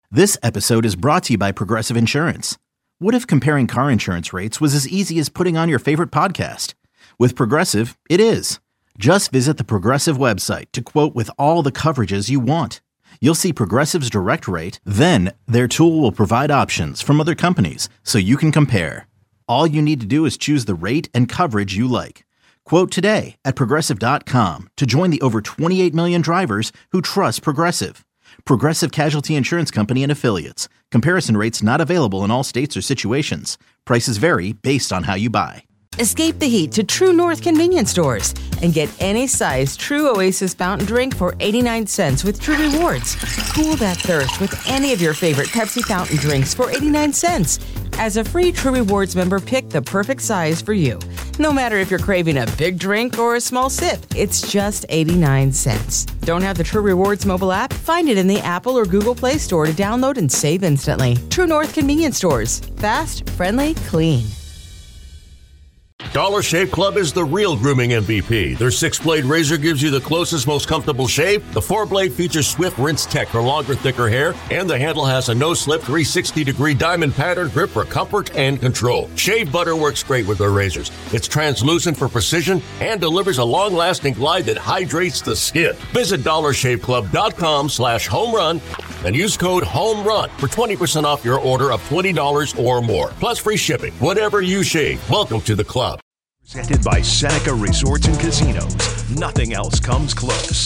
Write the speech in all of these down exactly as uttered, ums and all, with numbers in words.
This episode is brought to you by Progressive Insurance. What if comparing car insurance rates was as easy as putting on your favorite podcast? With Progressive, it is. Just visit the Progressive website to quote with all the coverages you want. You'll see Progressive's direct rate, then their tool will provide options from other companies so you can compare. All you need to do is choose the rate and coverage you like. Quote today at progressive dot com to join the over twenty-eight million drivers who trust Progressive. Progressive Casualty Insurance Company and Affiliates. Comparison rates not available in all states or situations. Prices vary based on how you buy. Escape the heat to True North convenience stores and get any size True Oasis fountain drink for eighty-nine cents with True Rewards. Cool that thirst with any of your favorite Pepsi fountain drinks for eighty-nine cents. As a free True Rewards member, pick the perfect size for you. No matter if you're craving a big drink or a small sip, it's just eighty-nine cents. Don't have the True Rewards mobile app? Find it in the Apple or Google Play Store to download and save instantly. True North convenience stores. Fast, friendly, clean. Dollar Shave Club is the real grooming M V P. Their six-blade razor gives you the closest, most comfortable shave. The four-blade features swift rinse tech for longer, thicker hair. And the handle has a no-slip three hundred sixty degree diamond pattern grip for comfort and control. Shave butter works great with their razors. It's translucent for precision and delivers a long-lasting glide that hydrates the skin. Visit dollar shave club dot com slash home run and use code HOMERUN for twenty percent off your order of twenty dollars or more. Plus free shipping. Whatever you shave, welcome to the club. Presented by Seneca Resorts and Casinos. Nothing else comes close.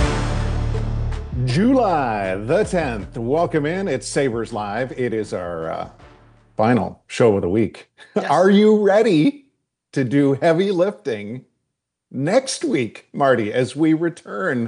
July the tenth. Welcome in. It's Sabres Live. It is our uh, final show of the week. Yes. Are you ready to do heavy lifting next week, Marty, as we return,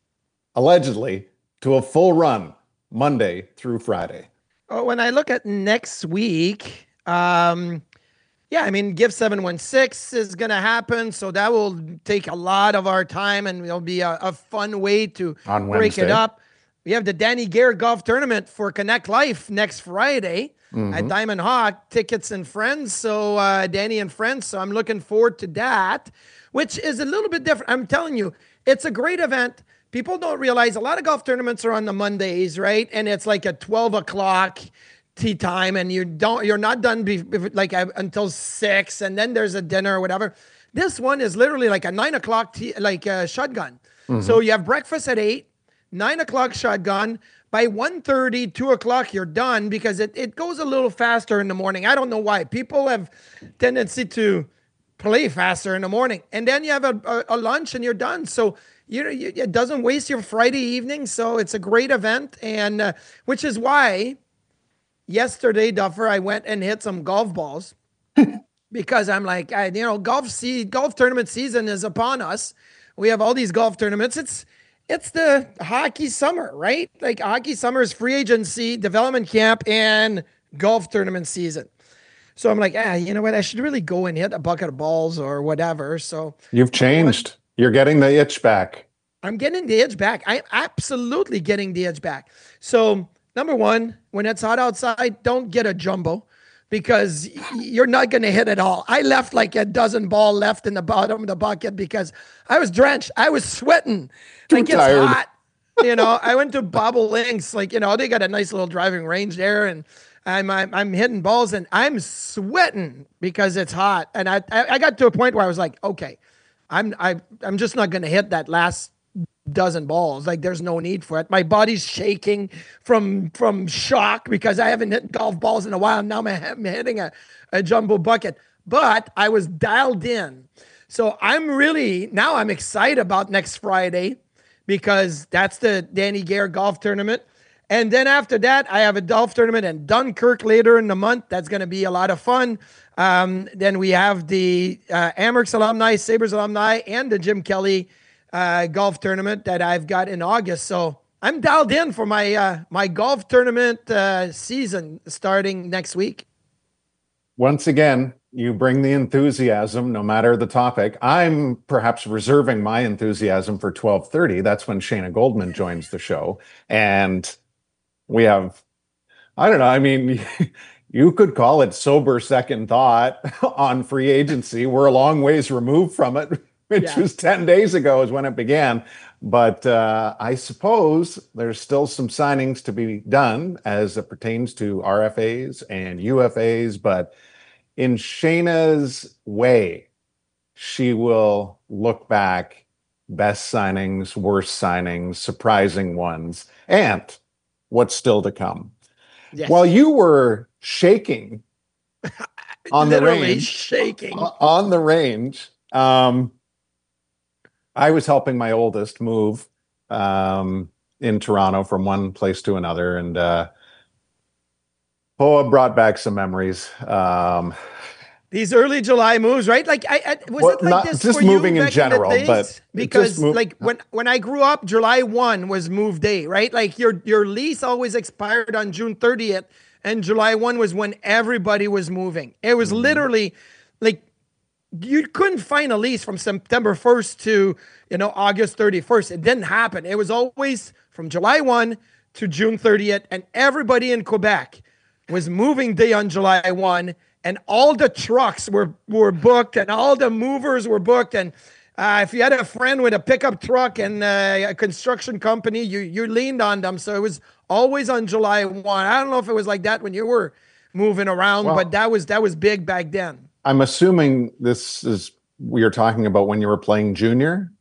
allegedly, to a full run Monday through Friday? Oh, when I look at next week, um, yeah, I mean, Give seven one six is going to happen, so that will take a lot of our time, and it'll be a, a fun way to On break Wednesday. it up. We have the Danny Gare Golf Tournament for Connect Life next Friday mm-hmm. at Diamond Hawk, tickets and friends, so uh, Danny and friends, so I'm looking forward to that, which is a little bit different. I'm telling you, it's a great event. People don't realize a lot of golf tournaments are on the Mondays, right? And it's like a twelve o'clock tea time, and you don't, you're not done be, like uh, until six, and then there's a dinner or whatever. This one is literally like a nine o'clock tea, like a shotgun. Mm-hmm. So you have breakfast at eight, nine o'clock shotgun. By one thirty, two o'clock, you're done because it, it goes a little faster in the morning. I don't know why. People have tendency to play faster in the morning, and then you have a, a, a lunch and you're done. So you, you it doesn't waste your Friday evening. So it's a great event, and uh, which is why yesterday, Duffer, I went and hit some golf balls because I'm like, I, you know, golf see golf tournament season is upon us. We have all these golf tournaments. It's it's the hockey summer, right? Like hockey summer is free agency, development camp, and golf tournament season. So I'm like, ah, you know what? I should really go and hit a bucket of balls or whatever. So you've changed. You're getting the itch back. I'm getting the itch back. I'm absolutely getting the itch back. So number one, when it's hot outside, don't get a jumbo because you're not going to hit it all. I left like a dozen ball left in the bottom of the bucket because I was drenched. I was sweating. Too like tired. It's hot. You know, I went to Bobble Links. Like, you know, they got a nice little driving range there, and I'm I'm, I'm hitting balls, and I'm sweating because it's hot. And I I got to a point where I was like, okay, I'm I I'm just not going to hit that last dozen balls. Like there's no need for it. My body's shaking from from shock because I haven't hit golf balls in a while. Now I'm, I'm hitting a, a jumbo bucket. But I was dialed in. So I'm really, now I'm excited about next Friday because that's the Danny Gare Golf Tournament. And then after that, I have a golf tournament in Dunkirk later in the month. That's going to be a lot of fun. Um, then we have the uh, Amerks alumni, Sabres alumni, and the Jim Kelly Uh, golf tournament that I've got in August. So I'm dialed in for my uh, my golf tournament uh, season starting next week. Once again, you bring the enthusiasm no matter the topic. I'm perhaps reserving my enthusiasm for twelve thirty. That's when Shayna Goldman joins the show. And we have, I don't know, I mean, you could call it sober second thought on free agency. We're a long ways removed from it. Which yeah. was ten days ago is when it began. But uh, I suppose there's still some signings to be done as it pertains to R F As and U F As. But in Shayna's way, she will look back, best signings, worst signings, surprising ones, and what's still to come. Yes. While you were shaking on the range, shaking on the range, um, I was helping my oldest move um, in Toronto from one place to another, and uh, oh, it brought back some memories. Um, These early July moves, right? Like, I, I was well, it like not, this just for moving you in general, in but because move, like when when I grew up, July first was move day, right? Like your your lease always expired on June thirtieth, and July first was when everybody was moving. It was mm-hmm. literally like you couldn't find a lease from September first to you know August thirty-first. It didn't happen. It was always from July first to June thirtieth, and everybody in Quebec was moving day on July first. And all the trucks were, were booked, and all the movers were booked. And uh, if you had a friend with a pickup truck and uh, a construction company, you you leaned on them. So it was always on July first. I don't know if it was like that when you were moving around, well, but that was that was big back then. I'm assuming this is we are talking about when you were playing junior.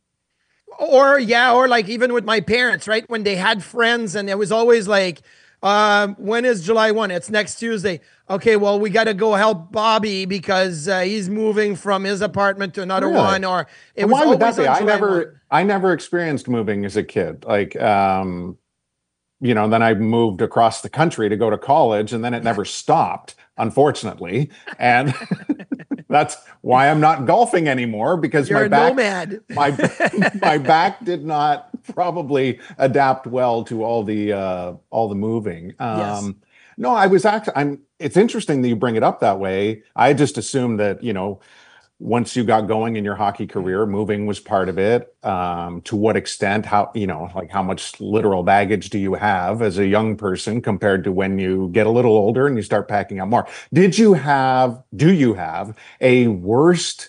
Or yeah, or like even with my parents, right? When they had friends, and it was always like, um, when is July first? It's next Tuesday. Okay, well, we got to go help Bobby because uh, he's moving from his apartment to another really? one. Or it was why would that be? I July never, first. I never experienced moving as a kid. Like, um, you know, then I moved across the country to go to college, and then it never stopped, unfortunately. And that's why I'm not golfing anymore, because You're my a back, nomad. my my back did not probably adapt well to all the uh, all the moving. Um, yes. No, I was actually. I'm. It's interesting that you bring it up that way. I just assumed that you know, once you got going in your hockey career, moving was part of it. Um, to what extent? How you know, like how much literal baggage do you have as a young person compared to when you get a little older and you start packing up more? Did you have? Do you have a worst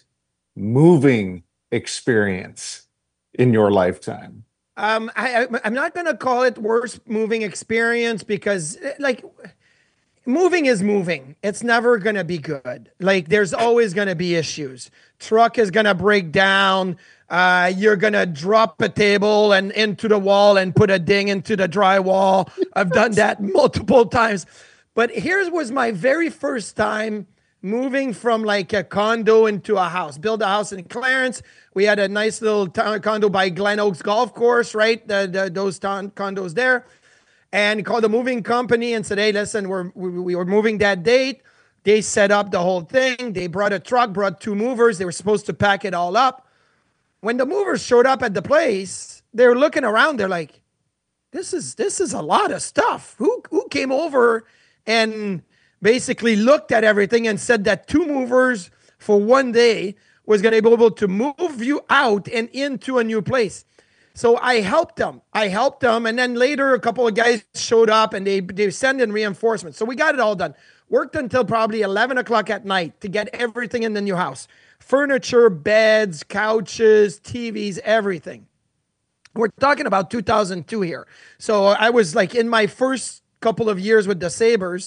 moving experience in your lifetime? Um, I, I'm not going to call it worst moving experience because, like, moving is moving. It's never going to be good. Like, there's always going to be issues. Truck is going to break down. Uh, you're going to drop a table and into the wall and put a ding into the drywall. I've done that multiple times. But here's was my very first time moving from like a condo into a house. Build a house in Clarence. We had a nice little town condo by Glen Oaks Golf Course, right? The, the, those town condos there. And he called the moving company and said, hey, listen, we're, we, we were moving that date. They set up the whole thing. They brought a truck, brought two movers. They were supposed to pack it all up. When the movers showed up at the place, they were looking around. They're like, this is this is a lot of stuff. Who, who came over and basically looked at everything and said that two movers for one day was going to be able to move you out and into a new place. So I helped them. I helped them. And then later, a couple of guys showed up and they, they sent in reinforcements. So we got it all done. Worked until probably eleven o'clock at night to get everything in the new house. Furniture, beds, couches, T Vs, everything. We're talking about two thousand two here. So I was like in my first couple of years with the Sabres.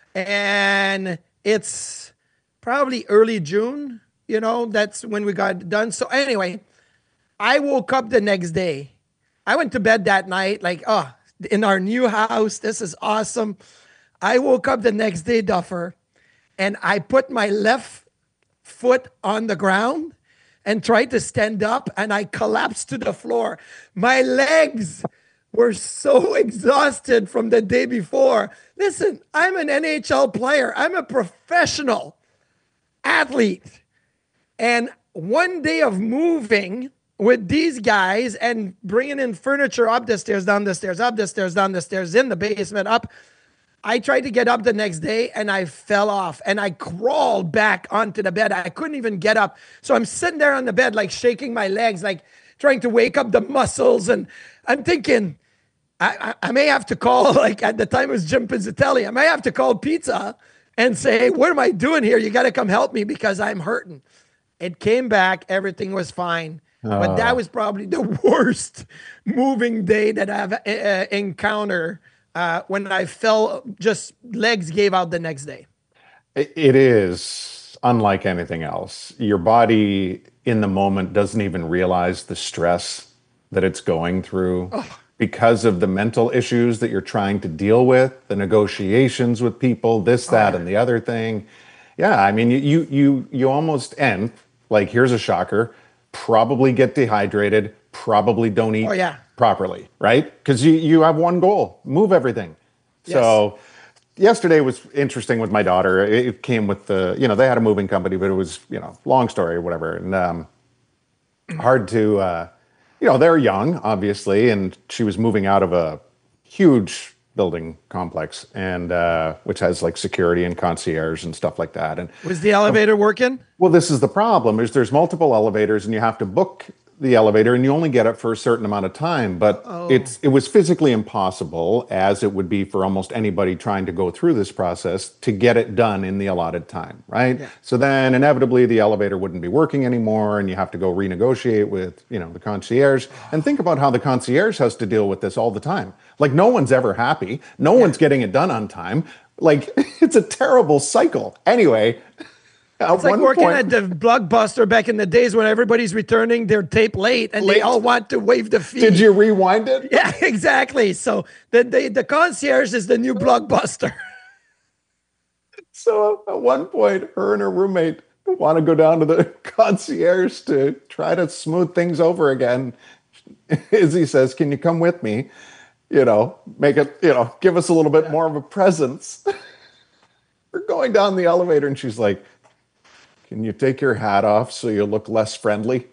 And it's probably early June, you know, that's when we got done. So anyway, I woke up the next day. I went to bed that night like, oh, in our new house, this is awesome. I woke up the next day, Duffer, and I put my left foot on the ground and tried to stand up, and I collapsed to the floor. My legs were so exhausted from the day before. Listen, I'm an N H L player. I'm a professional athlete. And one day of moving with these guys and bringing in furniture up the stairs, down the stairs, up the stairs, down the stairs, in the basement, up. I tried to get up the next day and I fell off and I crawled back onto the bed. I couldn't even get up. So I'm sitting there on the bed, like shaking my legs, like trying to wake up the muscles. And I'm thinking, I, I, I may have to call, like at the time it was Jim Pizzatelli, I may have to call Pizza and say, hey, what am I doing here? You got to come help me because I'm hurting. It came back. Everything was fine. But that was probably the worst moving day that I've uh, encountered uh, when I fell, just legs gave out the next day. It is unlike anything else. Your body in the moment doesn't even realize the stress that it's going through oh. because of the mental issues that you're trying to deal with, the negotiations with people, this, that, oh, yeah. and the other thing. Yeah, I mean, you, you, you, you almost end, like, here's a shocker, probably get dehydrated, probably don't eat oh, yeah. properly, right? Because you, you have one goal, move everything. Yes. So yesterday was interesting with my daughter. It came with the, you know, they had a moving company, but it was, you know, long story or whatever. And um, hard to, uh, you know, they're young, obviously, and she was moving out of a huge building complex, and uh, which has like security and concierge and stuff like that. And was the elevator working? Well, this is the problem: is there's multiple elevators, and you have to book the elevator, and you only get it for a certain amount of time. But oh. it's it was physically impossible, as it would be for almost anybody trying to go through this process, to get it done in the allotted time, right? Yeah. So then inevitably the elevator wouldn't be working anymore, and you have to go renegotiate with, you know, the concierge. And think about how the concierge has to deal with this all the time. Like, no one's ever happy. No yeah. one's getting it done on time. Like, it's a terrible cycle. Anyway. At it's like working point, at the Blockbuster back in the days when everybody's returning their tape late and late. They all want to waive the fee. Did you rewind it? Yeah, exactly. So the, the, the concierge is the new Blockbuster. So at one point, her and her roommate want to go down to the concierge to try to smooth things over again. Izzy says, can you come with me? You know, make it, you know, give us a little bit more of a presence. We're going down the elevator and she's like, can you take your hat off so you look less friendly?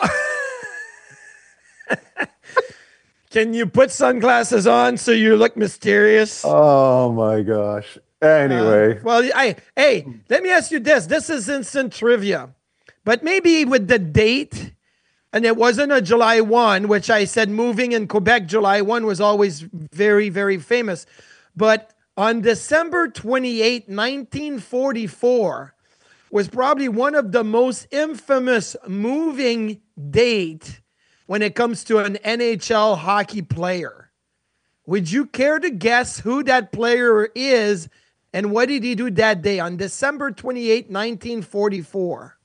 Can you put sunglasses on so you look mysterious? Oh my gosh. Anyway. Uh, well, I, hey, let me ask you this. This is instant trivia, but maybe with the date, and it wasn't a July first, which I said moving in Quebec, July first was always very, very famous. But on December twenty-eighth, nineteen forty-four, was probably one of the most infamous moving date when it comes to an N H L hockey player. Would you care to guess who that player is and what did he do that day on December twenty-eighth, nineteen forty-four?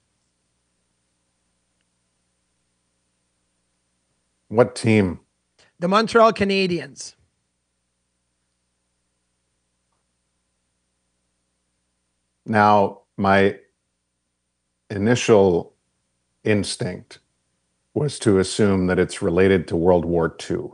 What team? The Montreal Canadiens. Now, my initial instinct was to assume that it's related to World War Two.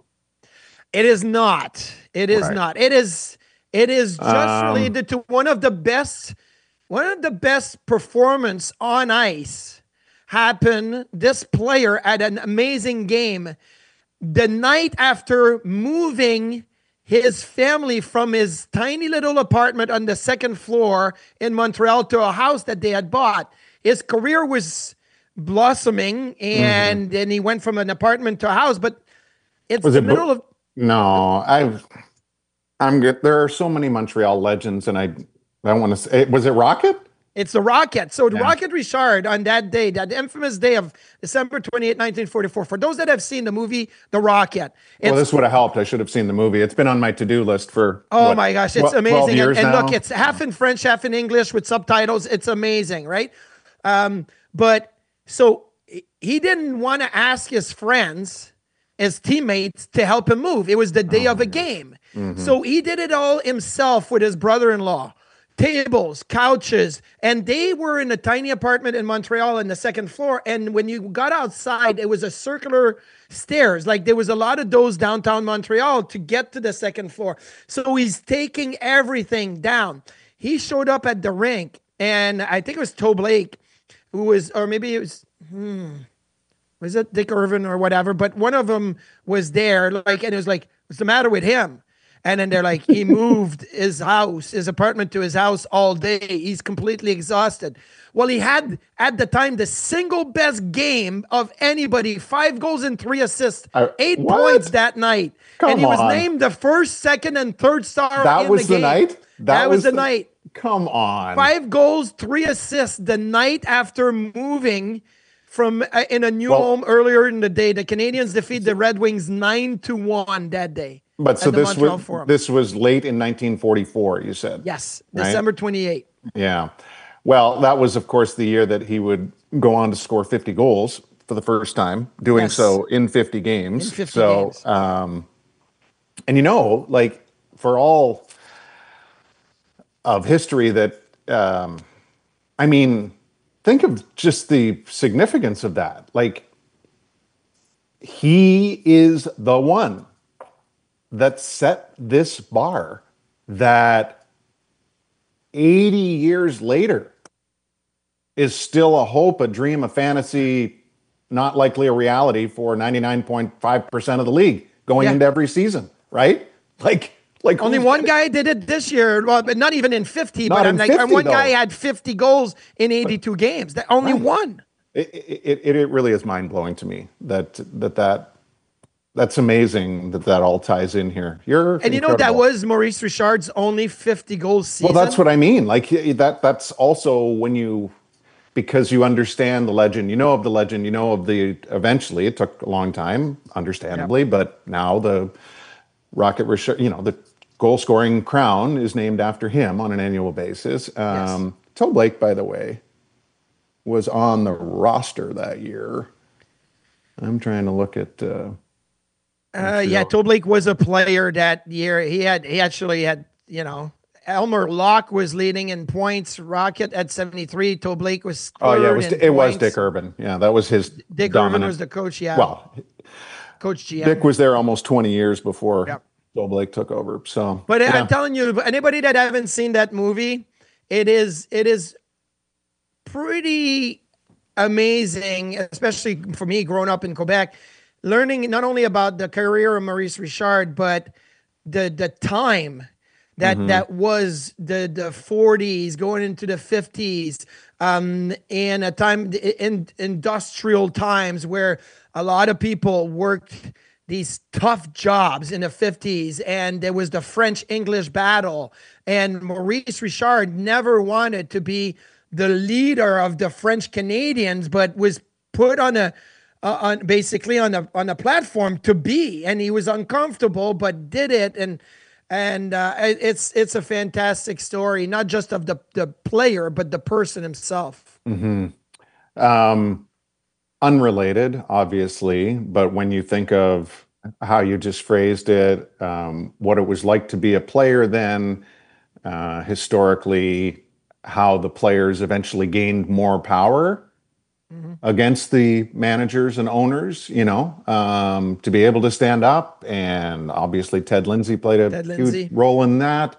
It is not. It is right. not. It is it is just um, related to one of the best one of the best performance on ice happened. This player had an amazing game the night after moving his family from his tiny little apartment on the second floor in Montreal to a house that they had bought. His career was blossoming, and then mm-hmm. he went from an apartment to a house. But it's was the it middle bo- of no. I've I'm good. There are so many Montreal legends, and I I want to say, was it Rocket? It's the Rocket. So the yeah. Rocket Richard on that day, that infamous day of December twenty-eighth, nineteen forty-four. For those that have seen the movie, The Rocket. Well, this would have helped. I should have seen the movie. It's been on my to-do list for Oh what, my gosh, it's amazing. And, and look, it's half in French, half in English with subtitles. It's amazing, right? Um, but so he didn't want to ask his friends, his teammates, to help him move. It was the day oh of a game. Mm-hmm. So he did it all himself with his brother-in-law. Tables, couches, and they were in a tiny apartment in Montreal on the second floor. And when you got outside, it was a circular stairs. Like there was a lot of those downtown Montreal to get to the second floor. So he's taking everything down. He showed up at the rink, and I think it was Toe Blake, who was, or maybe it was, hmm, was it Dick Irvin or whatever? But one of them was there, like, and it was like, what's the matter with him? And then they're like, he moved his house, his apartment to his house all day. He's completely exhausted. Well, he had, at the time, the single best game of anybody. Five goals and three assists. Uh, eight what? points that night. Come and he was on. named the first, second, and third star that in was the game. That was the night? That, that was the, the night. Come on. Five goals, three assists the night after moving from uh, in a new Well- home earlier in the day. The Canadians defeat the Red Wings nine to one that day. But so at the this Montreal was Forum. this was late in nineteen forty-four, you said. Yes, right? December twenty-eighth. Yeah. Well, that was, of course, the year that he would go on to score fifty goals for the first time, doing Yes. so in fifty games. In fifty so, games. Um, and you know, like for all of history that, um, I mean, think of just the significance of that. Like, he is the one that set this bar that eighty years later is still a hope, a dream, a fantasy, not likely a reality for ninety-nine point five percent of the league going Yeah. into every season, right? Like, like Only who's one gonna- guy did it this year. Well, but not even in fifty. Not but in I'm like, fifty, one guy though. had fifty goals in eighty-two games. That only Right. one. It, it, it, it really is mind blowing to me that that that that's amazing that that all ties in here. You're And you know that incredible. was Maurice Richard's only fifty goals season. Well, that's what I mean. Like he- that. That's also when you, because you understand the legend. You know of the legend. You know of the. Eventually, it took a long time, understandably, but now the Rocket Richard, you know, the goal scoring crown is named after him on an annual basis. Um, Toe Blake, by the way, was on the roster that year. I'm trying to look at. Uh, Uh, yeah, Toe Blake was a player that year. He had he actually had, you know, Elmer Locke was leading in points. Rocket at seventy-three. Toe Blake was third oh yeah, it was in it was points. Dick Urban. Yeah, that was his. Dick dominant, Irvin was the coach. Yeah, Well, coach G M. Dick was there almost twenty years before Yep. Joe Blake took over. So, But yeah. I'm telling you, anybody that haven't seen that movie, it is it is pretty amazing, especially for me growing up in Quebec, learning not only about the career of Maurice Richard, but the the time that Mm-hmm. that was the the forties going into the fifties, um, in a time in industrial times where a lot of people worked these tough jobs in the fifties, and there was the French-English battle, and Maurice Richard never wanted to be the leader of the French Canadians, but was put on a uh, on basically on a on a platform to be, and he was uncomfortable, but did it, and and uh, it- it's it's a fantastic story, not just of the the player, but the person himself. Um, unrelated, obviously, but when you think of how you just phrased it, um, what it was like to be a player then, uh, historically, how the players eventually gained more power against the managers and owners, you know, um, to be able to stand up. And obviously, Ted Lindsay played a Ted huge Lindsay. role in that.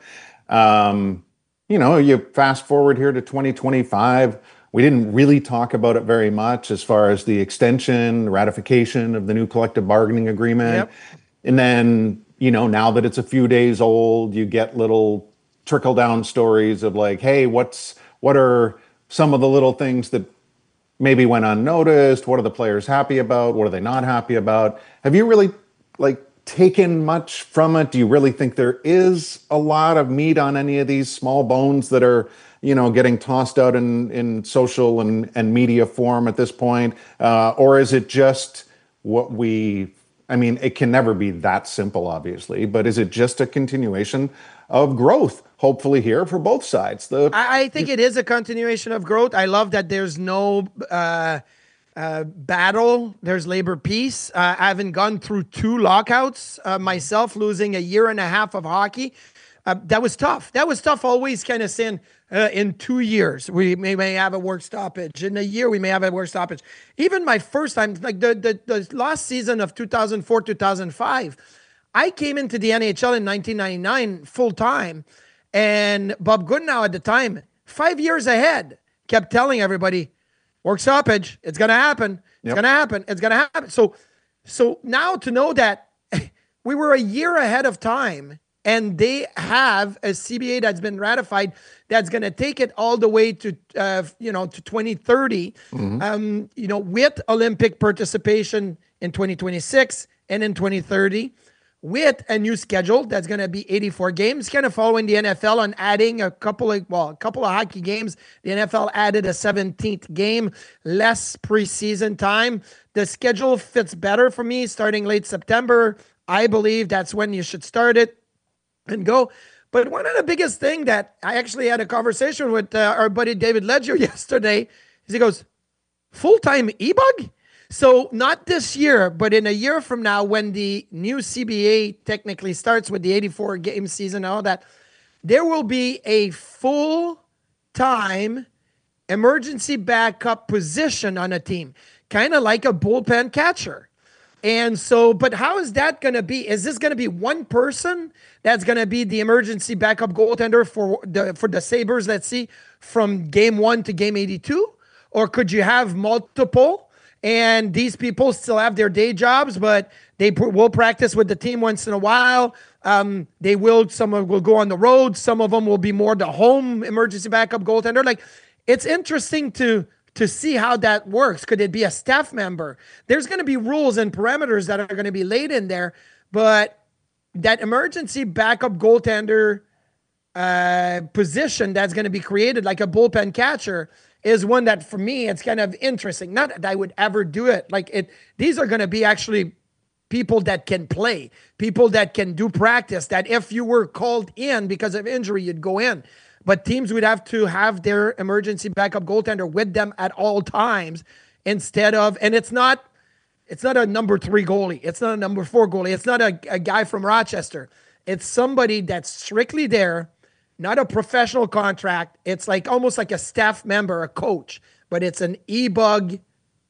Um, you know, you fast forward here to twenty twenty-five. We didn't really talk about it very much as far as the extension, ratification of the new collective bargaining agreement. Yep. And then, you know, now that it's a few days old, you get little trickle down stories of like, hey, what's what are some of the little things that maybe went unnoticed? What are the players happy about? What are they not happy about? Have you really like taken much from it? Do you really think there is a lot of meat on any of these small bones that are, you know, getting tossed out in, in social and, and media form at this point? Uh, or is it just what we, I mean, it can never be that simple, obviously, but is it just a continuation of growth, hopefully here for both sides? The I, I think it is a continuation of growth. I love that there's no uh, uh, battle. There's labor peace. Uh, I haven't gone through two lockouts uh, myself, losing a year and a half of hockey. Uh, that was tough. That was tough. Always kind of saying uh, in two years we may, may have a work stoppage. In a year we may have a work stoppage. Even my first time, like the the, the last season of two thousand four, two thousand five, I came into the N H L in nineteen ninety-nine full time. And Bob Goodenow at the time, five years ahead, kept telling everybody, work stoppage, it's going to happen. It's Yep. going to happen. It's going to happen. So, so now to know that we were a year ahead of time and they have a C B A that's been ratified that's going to take it all the way to, uh, you know, to twenty thirty, um, you know, with Olympic participation in twenty twenty-six and in twenty thirty. with a new schedule that's going to be eighty-four games, kind of following the N F L on adding a couple of, well, a couple of hockey games. The N F L added a seventeenth game, less preseason time. The schedule fits better for me starting late September. I believe that's when you should start it and go. But one of the biggest thing that I actually had a conversation with uh, our buddy David Ledger yesterday is he goes, full-time e-bug? So not this year, but in a year from now, when the new C B A technically starts with the eighty-four game season and all that, there will be a full-time emergency backup position on a team, kind of like a bullpen catcher. And so, but how is that going to be? Is this going to be one person that's going to be the emergency backup goaltender for the for the Sabres, let's see, from game one to game eighty-two? Or could you have multiple? And these people still have their day jobs, but they p- will practice with the team once in a while. Um, they will, some of will go on the road. Some of them will be more the home emergency backup goaltender. Like, it's interesting to, to see how that works. Could it be a staff member? There's going to be rules and parameters that are going to be laid in there, but that emergency backup goaltender uh, position that's going to be created, like a bullpen catcher, is one that for me, it's kind of interesting. Not that I would ever do it. Like it, these are going to be actually people that can play, people that can do practice, that if you were called in because of injury, you'd go in. But teams would have to have their emergency backup goaltender with them at all times instead of, and it's not, it's not a number three goalie. It's not a number four goalie. It's not a, a guy from Rochester. It's somebody that's strictly there, not a professional contract. It's like almost like a staff member, a coach, but it's an e-bug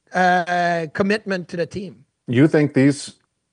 uh, commitment to the team. You think these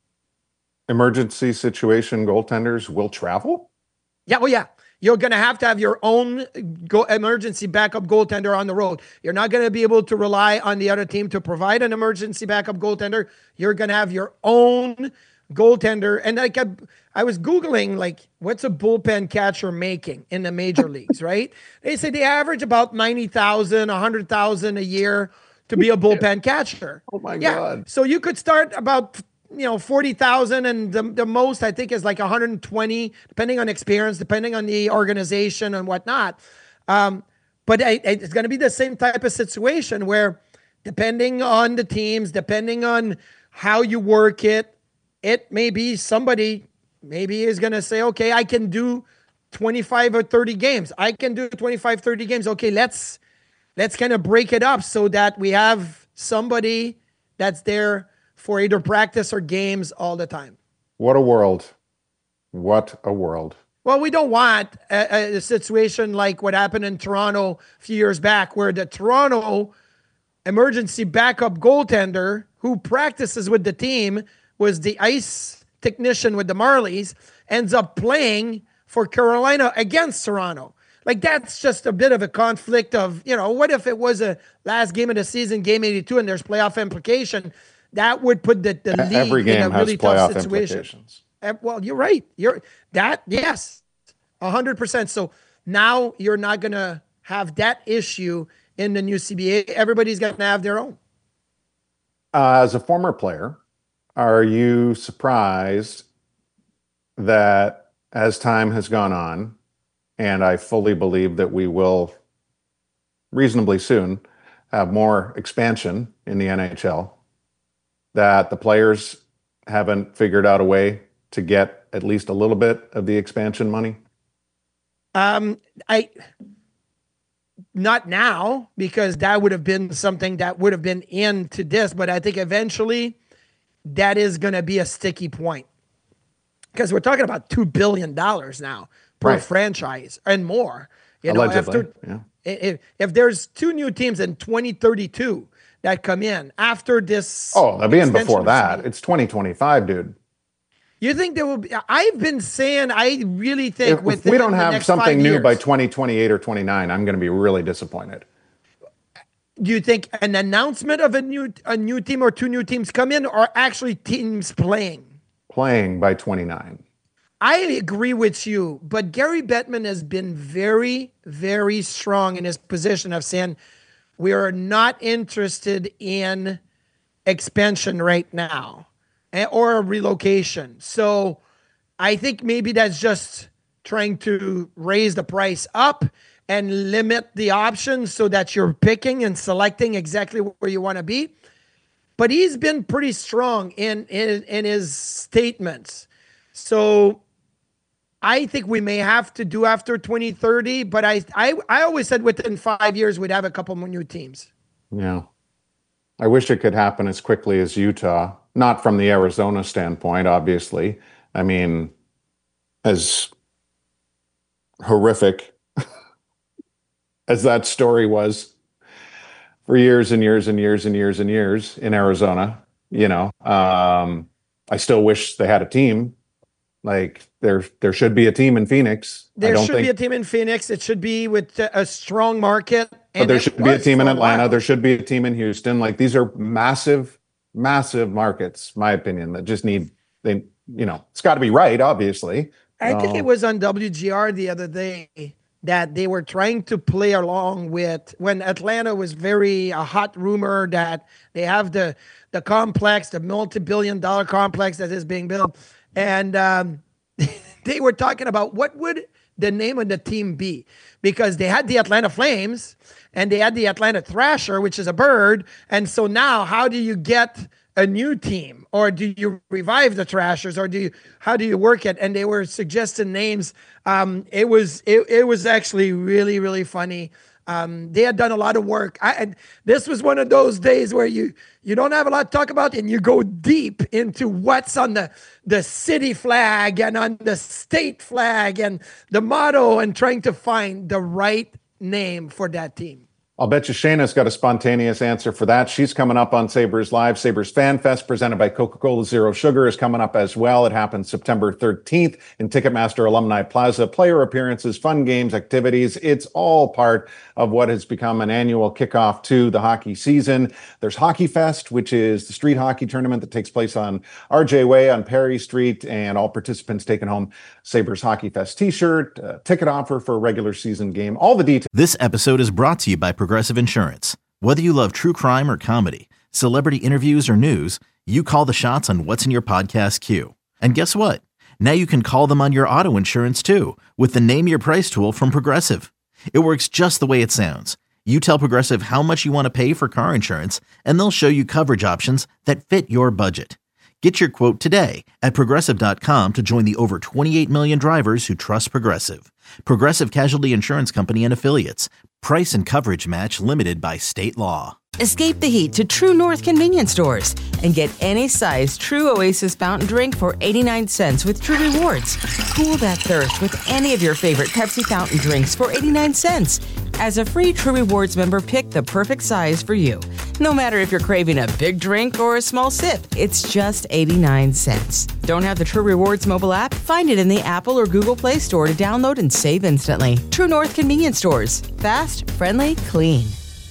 emergency situation goaltenders will travel? Yeah, well, yeah. You're going to have to have your own go- emergency backup goaltender on the road. You're not going to be able to rely on the other team to provide an emergency backup goaltender. You're going to have your own goaltender. And like I, I was Googling, like, what's a bullpen catcher making in the major leagues, right? They say they average about ninety thousand, one hundred thousand a year to be a bullpen catcher. Oh my yeah. God. So you could start about, you know, forty thousand, and the, the most I think is like one hundred twenty, depending on experience, depending on the organization and whatnot. Um, but I, it's going to be the same type of situation where depending on the teams, depending on how you work it, it may be somebody maybe is going to say, okay, I can do twenty-five or thirty games. I can do twenty-five, thirty games. Okay, let's let's kind of break it up so that we have somebody that's there for either practice or games all the time. What a world. What a world. Well, we don't want a, a situation like what happened in Toronto a few years back, where the Toronto emergency backup goaltender who practices with the team was the ice technician with the Marlies, ends up playing for Carolina against Toronto. Like, that's just a bit of a conflict of, you know, what if it was a last game of the season, game eighty-two, and there's playoff implication? That would put the, the league Every game in a really has playoff tough situation. implications. Well, you're right. You're that. Yes, a hundred percent. So now you're not going to have that issue in the new C B A. Everybody's going to have their own. Uh, as a former player, are you surprised that as time has gone on, and I fully believe that we will reasonably soon have more expansion in the N H L, that the players haven't figured out a way to get at least a little bit of the expansion money? Um, I not now, because that would have been something that would have been into this, but I think eventually that is going to be a sticky point, because we're talking about two billion dollars now per Right. franchise and more. You Allegedly, know, after, yeah. if, if there's two new teams in twenty thirty-two that come in after this. Oh, they'll be in extension before of that. C B A, It's twenty twenty-five, dude. you think there will be? I've been saying, I really think If, if within we don't the have next something five new years, by twenty twenty-eight or twenty-nine, I'm going to be really disappointed. do you think an announcement of a new a new team or two new teams come in, or actually teams playing? Playing by twenty-nine. I agree with you, but Gary Bettman has been very, very strong in his position of saying we are not interested in expansion right now, eh, or a relocation. So I think maybe that's just trying to raise the price up and limit the options so that you're picking and selecting exactly where you want to be. But he's been pretty strong in, in, in his statements. So I think we may have to do after twenty thirty, but I, I, I always said within five years we'd have a couple more new teams. Yeah. I wish it could happen as quickly as Utah, not from the Arizona standpoint, obviously. I mean, as horrific as that story was for years and years and years and years and years in Arizona, you know, um, I still wish they had a team. Like there, there should be a team in Phoenix. There I don't should think, be a team in Phoenix. It should be with a strong market. But there should be a team in Atlanta. There should be a team in Houston. Like these are massive, massive markets, my opinion, that just need, they, you know, it's got to be right, obviously. I think Um, it was on W G R the other day that they were trying to play along with when Atlanta was very a hot rumor that they have the the complex, the multi-billion dollar complex that is being built. And um, they were talking about what would the name of the team be, because they had the Atlanta Flames and they had the Atlanta Thrasher, which is a bird. And so now how do you get a new team, or do you revive the Thrashers, or do you, how do you work it? And they were suggesting names. Um, it was, it, it was actually really, really funny. Um, they had done a lot of work. I, and this was one of those days where you, you don't have a lot to talk about and you go deep into what's on the, the city flag and on the state flag and the motto, and trying to find the right name for that team. I'll bet you Shayna's got a spontaneous answer for that. She's coming up on Sabres Live. Sabres Fan Fest presented by Coca-Cola Zero Sugar is coming up as well. It happens September thirteenth in Ticketmaster Alumni Plaza. Player appearances, fun games, activities. It's all part of what has become an annual kickoff to the hockey season. There's Hockey Fest, which is the street hockey tournament that takes place on R J Way on Perry Street, and all participants taking home Sabres Hockey Fest t-shirt, uh, ticket offer for a regular season game. All the details. This episode is brought to you by Progressive Insurance. Whether you love true crime or comedy, celebrity interviews or news, you call the shots on what's in your podcast queue. And guess what? Now you can call them on your auto insurance too, with the Name Your Price tool from Progressive. It works just the way it sounds. You tell Progressive how much you want to pay for car insurance, and they'll show you coverage options that fit your budget. Get your quote today at Progressive dot com to join the over twenty-eight million drivers who trust Progressive. Progressive Casualty Insurance Company and Affiliates. Price and coverage match limited by state law. Escape the heat to True North convenience stores and get any size True Oasis fountain drink for eighty-nine cents with True Rewards. Cool that thirst with any of your favorite Pepsi fountain drinks for eighty-nine cents. As a free True Rewards member, pick the perfect size for you. No matter if you're craving a big drink or a small sip, it's just eighty-nine cents. Don't have the True Rewards mobile app? Find it in the Apple or Google Play Store to download and save instantly. True North convenience stores. Fast, friendly, clean.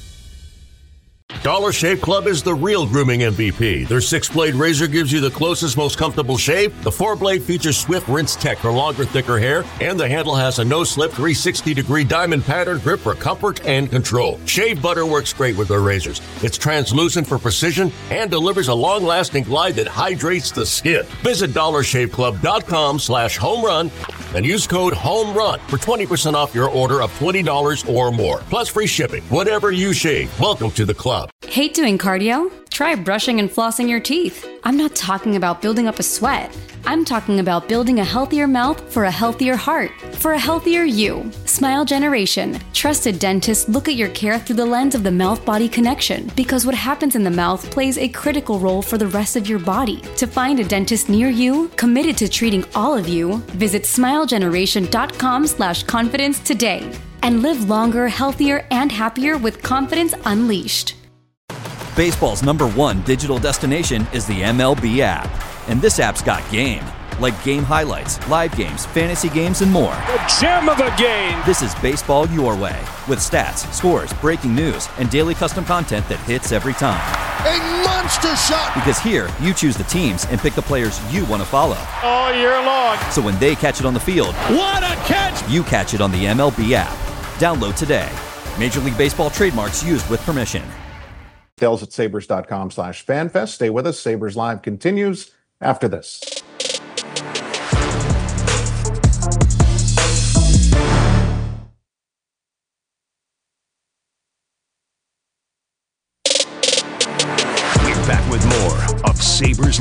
Dollar Shave Club is the real grooming M V P. Their six-blade razor gives you the closest, most comfortable shave. The four-blade features swift rinse tech for longer, thicker hair, and the handle has a no-slip three sixty degree diamond pattern grip for comfort and control. Shave butter works great with their razors. It's translucent for precision and delivers a long-lasting glide that hydrates the skin. Visit dollar shave club dot com slash home run and use code HOMERUN for twenty percent off your order of twenty dollars or more, plus free shipping. Whatever you shave, welcome to the club. Hate doing cardio? Try brushing and flossing your teeth. I'm not talking about building up a sweat. I'm talking about building a healthier mouth for a healthier heart, for a healthier you. Smile Generation. Trusted dentists look at your care through the lens of the mouth-body connection, because what happens in the mouth plays a critical role for the rest of your body. To find a dentist near you, committed to treating all of you, visit smile generation dot com slash confidence today and live longer, healthier, and happier with confidence unleashed. Baseball's number one digital destination is the M L B app. And this app's got game. Like game highlights, live games, fantasy games, and more. The gem of a game! This is baseball your way. With stats, scores, breaking news, and daily custom content that hits every time. A monster shot! Because here, you choose the teams and pick the players you want to follow. All year long. So when they catch it on the field, what a catch! You catch it on the M L B app. Download today. Major League Baseball trademarks used with permission. Details at sabres dot com slash fanfest. Stay with us. Sabres Live continues after this.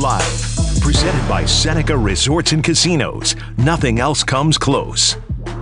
Live. Presented by Seneca Resorts and Casinos. Nothing else comes close.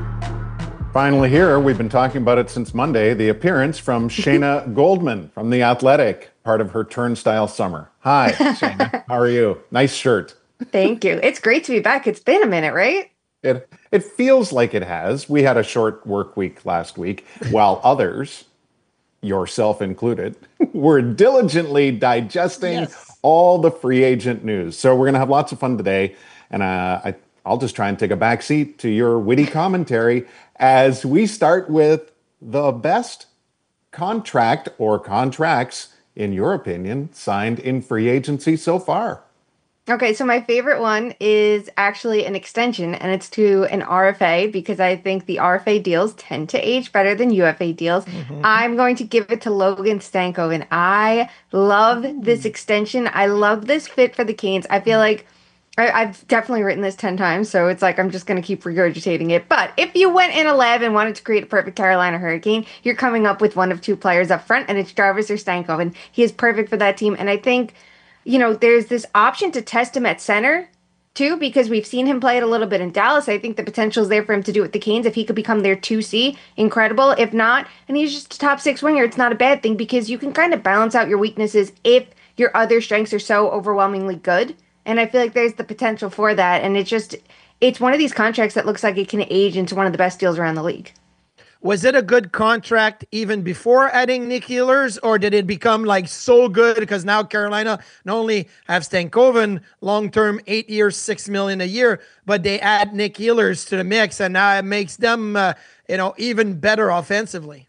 Finally here, we've been talking about it since Monday, the appearance from Shayna Goldman from The Athletic, part of her Turnstile Summer. Hi, Shayna. How are you? Nice shirt. Thank you. It's great to be back. It's been a minute, right? It it feels like it has. We had a short work week last week, while others, yourself included, were diligently digesting yes. all the free agent news. So we're going to have lots of fun today. And uh, I, I'll just try and take a back seat to your witty commentary as we start with the best contract or contracts, in your opinion, signed in free agency so far. Okay, so my favorite one is actually an extension, and it's to an R F A because I think the R F A deals tend to age better than U F A deals. Mm-hmm. I'm going to give it to Logan Stankoven. I love this extension. I love this fit for the Canes. I feel like I, I've definitely written this ten times, so it's like I'm just going to keep regurgitating it. But if you went in a lab and wanted to create a perfect Carolina Hurricane, you're coming up with one of two players up front, and it's Jarvis or Stankoven. He is perfect for that team, and I think you know, there's this option to test him at center, too, because we've seen him play it a little bit in Dallas. I think the potential is there for him to do it with the Canes. If he could become their two C, incredible. If not, and he's just a top six winger, it's not a bad thing because you can kind of balance out your weaknesses if your other strengths are so overwhelmingly good. And I feel like there's the potential for that. And it's just, it's one of these contracts that looks like it can age into one of the best deals around the league. Was it a good contract even before adding Nick Ehlers, or did it become like so good because now Carolina not only have Stankoven long-term, eight years, six million a year, but they add Nick Ehlers to the mix, and now it makes them, uh, you know, even better offensively?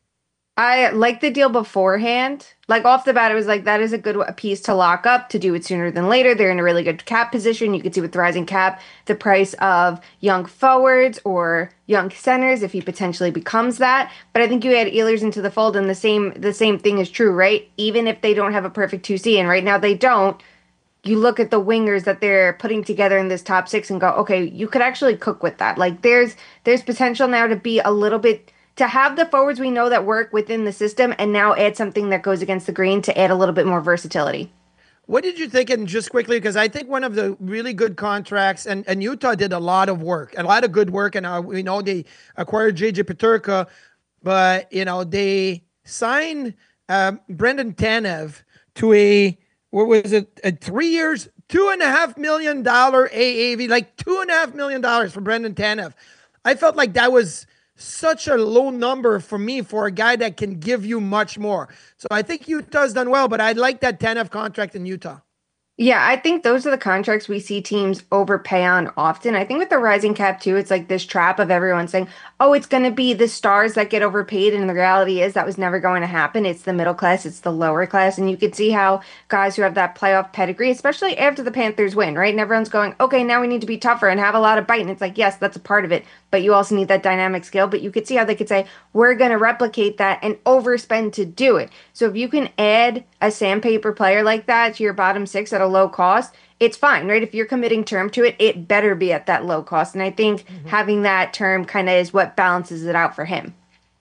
I like the deal beforehand. Like off the bat, it was like, that is a good piece to lock up, to do it sooner than later. They're in a really good cap position. You can see with the rising cap, the price of young forwards or young centers, if he potentially becomes that. But I think you add Ehlers into the fold, and the same the same thing is true, right? Even if they don't have a perfect two C, and right now they don't, you look at the wingers that they're putting together in this top six and go, okay, you could actually cook with that. Like there's there's potential now to be a little bit, to have the forwards we know that work within the system and now add something that goes against the grain to add a little bit more versatility. What did you think? And just quickly, because I think one of the really good contracts, and, and Utah did a lot of work, a lot of good work, and uh, we know they acquired J J Peterka, but, you know, they signed uh, Brendan Tanev to a, what was it, a three years, two and a half million dollar A A V, like two and a half million dollars for Brendan Tanev. I felt like that was such a low number for me for a guy that can give you much more. So I think Utah's done well, but I like that Tanev contract in Utah. Yeah, I think those are the contracts we see teams overpay on often. I think with the rising cap too, it's like this trap of everyone saying, oh, it's going to be the stars that get overpaid. And the reality is that was never going to happen. It's the middle class, it's the lower class. And you could see how guys who have that playoff pedigree, especially after the Panthers win, right? And everyone's going, okay, now we need to be tougher and have a lot of bite. And it's like, yes, that's a part of it. But you also need that dynamic skill. But you could see how they could say, we're going to replicate that and overspend to do it. So if you can add a sandpaper player like that to your bottom six at a low cost, it's fine, right? If you're committing term to it, it better be at that low cost. And I think mm-hmm. having that term kind of is what balances it out for him.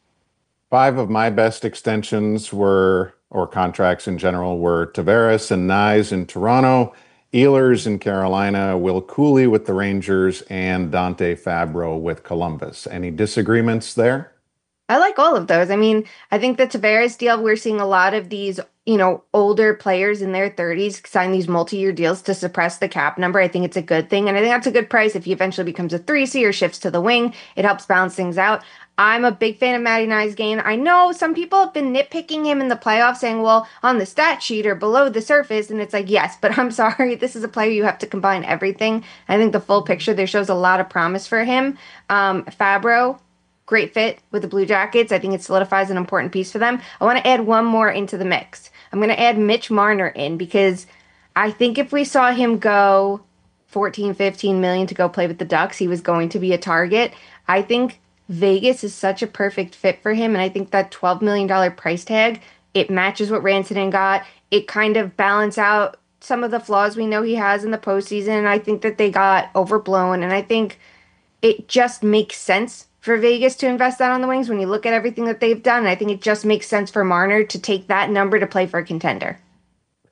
Five of my best extensions were, or contracts in general, were Tavares and Nyes in Toronto, Ehlers in Carolina, Will Cooley with the Rangers, and Dante Fabro with Columbus. Any disagreements there? I like all of those. I mean, I think the Tavares deal, we're seeing a lot of these, you know, older players in their thirties sign these multi-year deals to suppress the cap number. I think it's a good thing. And I think that's a good price if he eventually becomes a three C or shifts to the wing. It helps balance things out. I'm a big fan of Matty Nyes Gain. I know some people have been nitpicking him in the playoffs saying, well, on the stat sheet or below the surface. And it's like, yes, but I'm sorry. This is a player you have to combine everything. I think the full picture there shows a lot of promise for him. Um, Fabro, great fit with the Blue Jackets. I think it solidifies an important piece for them. I want to add one more into the mix. I'm going to add Mitch Marner in because I think if we saw him go fourteen, fifteen million to go play with the Ducks, he was going to be a target. I think Vegas is such a perfect fit for him. And I think that twelve million dollars price tag, it matches what Rantanen got. It kind of balance out some of the flaws we know he has in the postseason. And I think that they got overblown. And I think it just makes sense for Vegas to invest that on the wings when you look at everything that they've done. I think it just makes sense for Marner to take that number to play for a contender.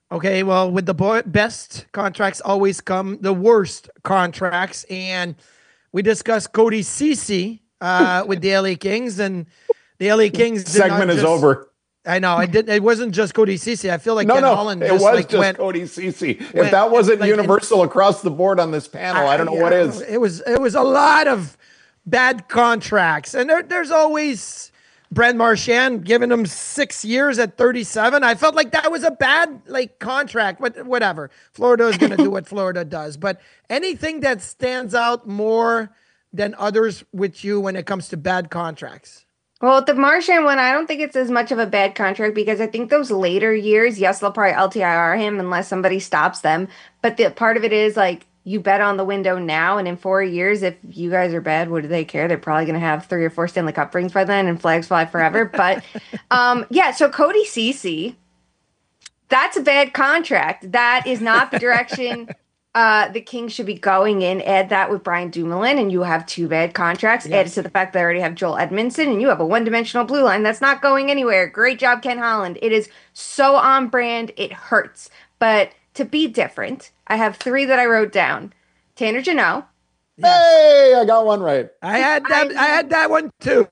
Okay, well, with the bo- best contracts always come the worst contracts, and we discussed Cody Ceci uh, with the L A Kings, and the L A Kings did segment not is just, over. I know it did. It wasn't just Cody Ceci. I feel like no, Ken no, Holland it just was like just went, Cody Ceci. If went, that wasn't like, universal in, across the board on this panel, I, I don't know yeah, what is. It was it was a lot of bad contracts, and there, there's always Brent Marchand giving him six years at thirty-seven. I felt like that was a bad like contract, but whatever. Florida is going to do what Florida does. But anything that stands out more than others with you when it comes to bad contracts? Well, the Marchand one, I don't think it's as much of a bad contract because I think those later years, yes, they'll probably L T I R him unless somebody stops them. But the part of it is like you bet on the window now, and in four years, if you guys are bad, what do they care? They're probably going to have three or four Stanley Cup rings by then, and flags fly forever. But um, yeah, so Cody Ceci, that's a bad contract. That is not the direction uh, the Kings should be going in. Add that with Brian Dumoulin, and you have two bad contracts. Yes. Add it to the fact that I already have Joel Edmondson, and you have a one-dimensional blue line that's not going anywhere. Great job, Ken Holland. It is so on brand, it hurts. But to be different, I have three that I wrote down. Tanner Jeannot. Yes. Hey, I got one right. I had that. I, I had that one too.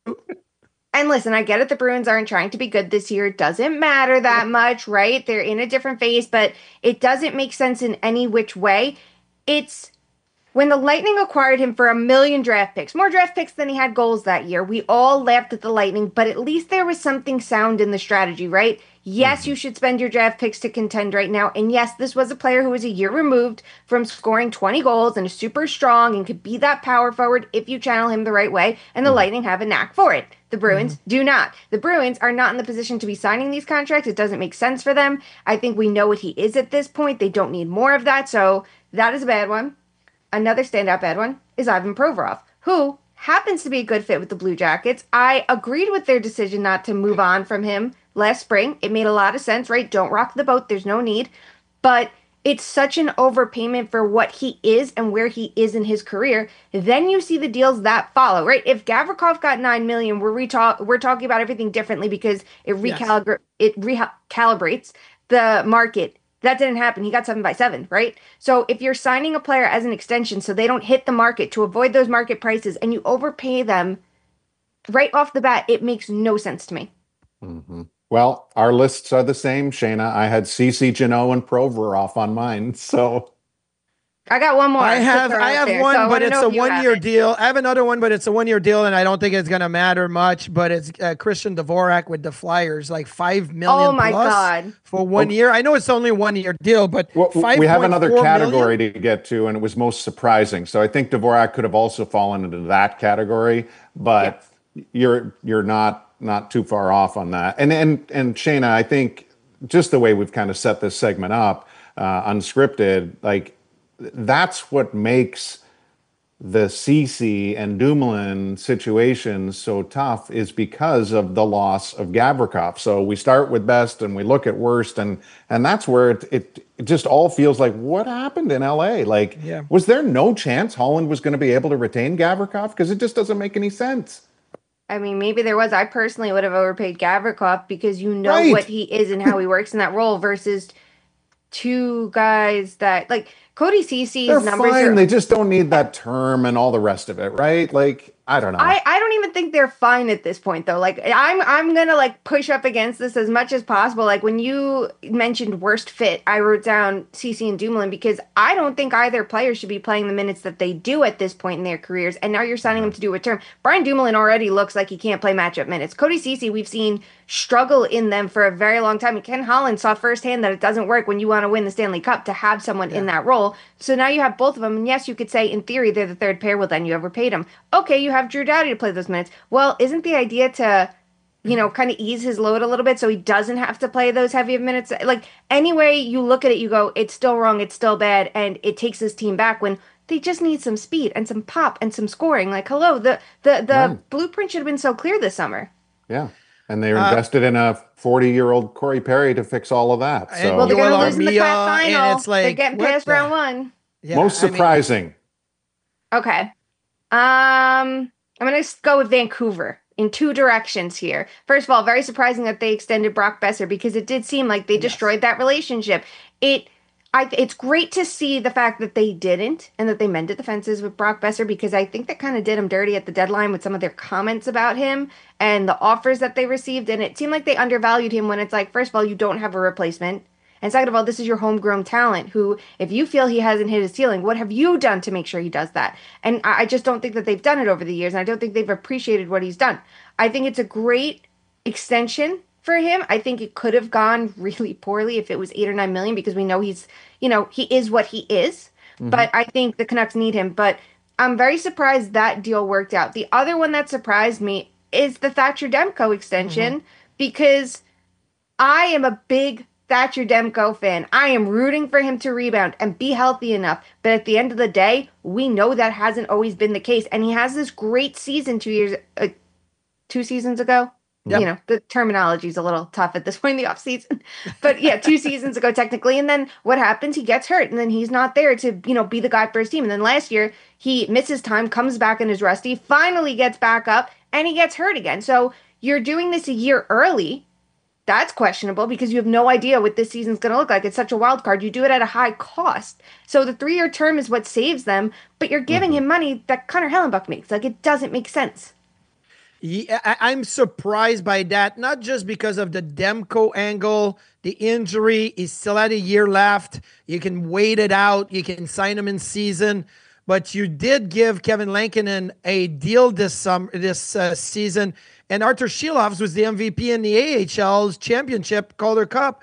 And listen, I get it. The Bruins aren't trying to be good this year. It doesn't matter that much, right? They're in a different phase, but it doesn't make sense in any which way. It's when the Lightning acquired him for a million draft picks, more draft picks than he had goals that year. We all laughed at the Lightning, but at least there was something sound in the strategy, right? Yes, mm-hmm. you should spend your draft picks to contend right now. And yes, this was a player who was a year removed from scoring twenty goals and is super strong and could be that power forward if you channel him the right way. And the mm-hmm. Lightning have a knack for it. The Bruins mm-hmm. do not. The Bruins are not in the position to be signing these contracts. It doesn't make sense for them. I think we know what he is at this point. They don't need more of that. So that is a bad one. Another standout bad one is Ivan Provorov, who happens to be a good fit with the Blue Jackets. I agreed with their decision not to move on from him last spring. It made a lot of sense, right? Don't rock the boat. There's no need. But it's such an overpayment for what he is and where he is in his career. Then you see the deals that follow, right? If Gavrikov got nine million dollars, we're, retal- we're talking about everything differently because it, recalibra- yes. it recalibrates the market. That didn't happen. He got seven by seven, right? So if you're signing a player as an extension so they don't hit the market to avoid those market prices and you overpay them right off the bat, it makes no sense to me. Mm-hmm. Well, our lists are the same, Shayna. I had Ceci, Jeannot, and Provorov on mine, so... I got one more. I have I have there, one, so but it's a one-year it. deal. I have another one, but it's a one-year deal, and I don't think it's going to matter much. But it's uh, Christian Dvorak with the Flyers, like five million. Oh my plus god! For one year, I know it's only a one-year deal, but well, we have another category million? to get to, and it was most surprising. So I think Dvorak could have also fallen into that category, but yes. you're you're not not too far off on that. And and and Shayna, I think just the way we've kind of set this segment up, uh, unscripted, like. That's what makes the Ceci and Dumoulin situations so tough is because of the loss of Gavrikov. So we start with best and we look at worst, and and that's where it it, it just all feels like what happened in L A. Like, yeah. was there no chance Holland was going to be able to retain Gavrikov? Because it just doesn't make any sense. I mean, maybe there was. I personally would have overpaid Gavrikov because you know right. what he is and how he works in that role versus two guys that like. Cody Ceci's They're numbers fine. are, they just don't need that term and all the rest of it, right? Like, I don't know. I, I don't even think they're fine at this point, though. Like, I'm I'm gonna like push up against this as much as possible. Like when you mentioned worst fit, I wrote down Ceci and Dumoulin because I don't think either player should be playing the minutes that they do at this point in their careers. And now you're signing them to do a term. Brian Dumoulin already looks like he can't play matchup minutes. Cody Ceci, we've seen struggle in them for a very long time. And Ken Holland saw firsthand that it doesn't work when you want to win the Stanley Cup to have someone yeah. in that role. So now you have both of them. And yes, you could say in theory they're the third pair. Well, then you overpaid them. Okay, you have Drew Doughty to play those minutes. Well, isn't the idea to, you know, kind of ease his load a little bit so he doesn't have to play those heavy minutes? Like, any way you look at it, you go, it's still wrong, it's still bad, and it takes his team back when they just need some speed and some pop and some scoring. Like, hello, the the, the right. blueprint should have been so clear this summer. Yeah. And they invested uh, in a forty-year-old Corey Perry to fix all of that. So. Well, they're going to lose in the cup final. And it's like, they're getting past the... round one. Yeah, Most surprising. I mean... Okay. Um, I'm going to go with Vancouver. in two directions here. First of all, very surprising that they extended Brock Besser because it did seem like they destroyed yes. that relationship. It I, it's great to see the fact that they didn't and that they mended the fences with Brock Besser, because I think that kind of did him dirty at the deadline with some of their comments about him and the offers that they received. And it seemed like they undervalued him when it's like, first of all, you don't have a replacement. And second of all, this is your homegrown talent who, if you feel he hasn't hit his ceiling, what have you done to make sure he does that? And I, I just don't think that they've done it over the years. And I don't think they've appreciated what he's done. I think it's a great extension for him. I think it could have gone really poorly if it was eight or nine million, because we know he's, you know, he is what he is. Mm-hmm. But I think the Canucks need him. But I'm very surprised that deal worked out. The other one that surprised me is the Thatcher Demko extension, mm-hmm. because I am a big Thatcher Demko fan. I am rooting for him to rebound and be healthy enough. But at the end of the day, we know that hasn't always been the case. And he has this great season two years, uh, two seasons ago. Yep. You know, the terminology is a little tough at this point in the offseason. But yeah, two seasons ago, technically. And then what happens? He gets hurt, and then he's not there to, you know, be the guy for his team. And then last year, he misses time, comes back and is rusty, finally gets back up, and he gets hurt again. So you're doing this a year early. That's questionable because you have no idea what this season's going to look like. It's such a wild card. You do it at a high cost. So the three-year term is what saves them, but you're giving mm-hmm. him money that Connor Hellenbuck makes. Like, it doesn't make sense. Yeah, I, I'm surprised by that, not just because of the Demko angle, the injury. He's still had a year left. You can wait it out. You can sign him in season. But you did give Kevin Lankinen a deal this summer, this uh, season. And Arthur Shilovs was the M V P in the A H L's championship, Calder Cup.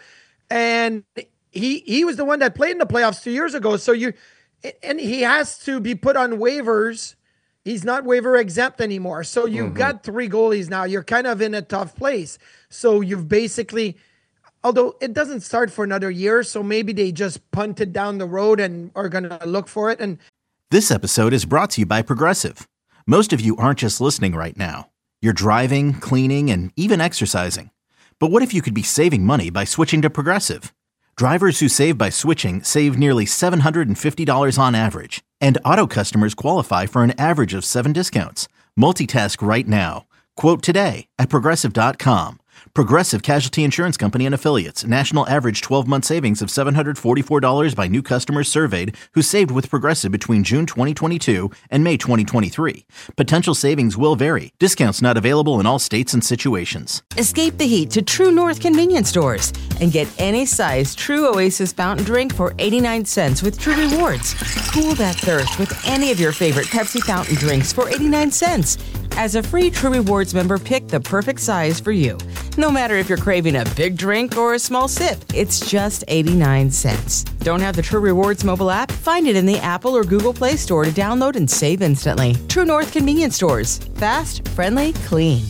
And he he was the one that played in the playoffs two years ago. So you, and he has to be put on waivers. He's not waiver exempt anymore. So you've mm-hmm. got three goalies now. You're kind of in a tough place. So you've basically, although it doesn't start for another year, so maybe they just punted down the road and are going to look for it. And this episode is brought to you by Progressive. Most of you aren't just listening right now. You're driving, cleaning, and even exercising. But what if you could be saving money by switching to Progressive? Drivers who save by switching save nearly seven hundred fifty dollars on average. And auto customers qualify for an average of seven discounts. Multitask right now. Quote today at Progressive dot com. Progressive Casualty Insurance Company and Affiliates. National average twelve-month savings of seven hundred forty-four dollars by new customers surveyed who saved with Progressive between June twenty twenty-two and May twenty twenty-three. Potential savings will vary. Discounts not available in all states and situations. Escape the heat to True North convenience stores and get any size True Oasis fountain drink for eighty-nine cents with True Rewards. Cool that thirst with any of your favorite Pepsi fountain drinks for eighty-nine cents. As a free True Rewards member, pick the perfect size for you. No matter if you're craving a big drink or a small sip, it's just eighty-nine cents. Don't have the True Rewards mobile app? Find it in the Apple or Google Play Store to download and save instantly. True North convenience stores. Fast, friendly, clean.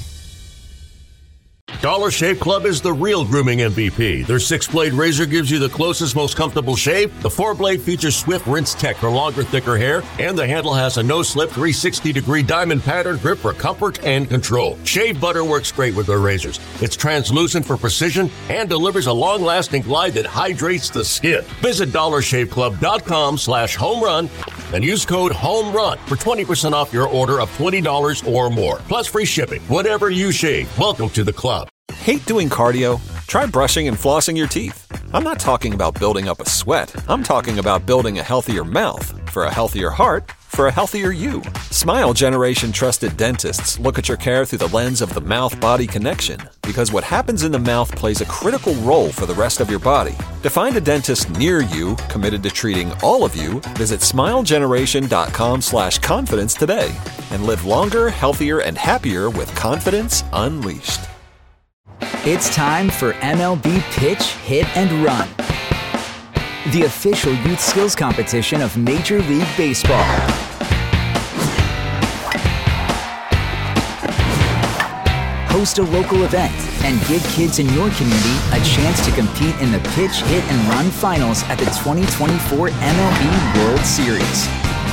Dollar Shave Club is the real grooming M V P. Their six-blade razor gives you the closest, most comfortable shave. The four-blade features Swift Rinse Tech for longer, thicker hair. And the handle has a no-slip three sixty degree diamond pattern grip for comfort and control. Shave butter works great with their razors. It's translucent for precision and delivers a long-lasting glide that hydrates the skin. Visit dollar shave club dot com slash home run and use code HOMERUN for twenty percent off your order of twenty dollars or more. Plus free shipping. Whatever you shave, welcome to the club. Hate doing cardio? Try brushing and flossing your teeth. I'm not talking about building up a sweat. I'm talking about building a healthier mouth. For a healthier heart, for a healthier you. Smile Generation trusted dentists look at your care through the lens of the mouth-body connection, because what happens in the mouth plays a critical role for the rest of your body. To find a dentist near you committed to treating all of you, visit smile generation dot com slash confidence today and live longer, healthier, and happier with confidence unleashed. It's time for M L B Pitch, Hit, and Run, the official youth skills competition of Major League Baseball. Host a local event and give kids in your community a chance to compete in the Pitch, Hit, and Run finals at the twenty twenty-four M L B World Series.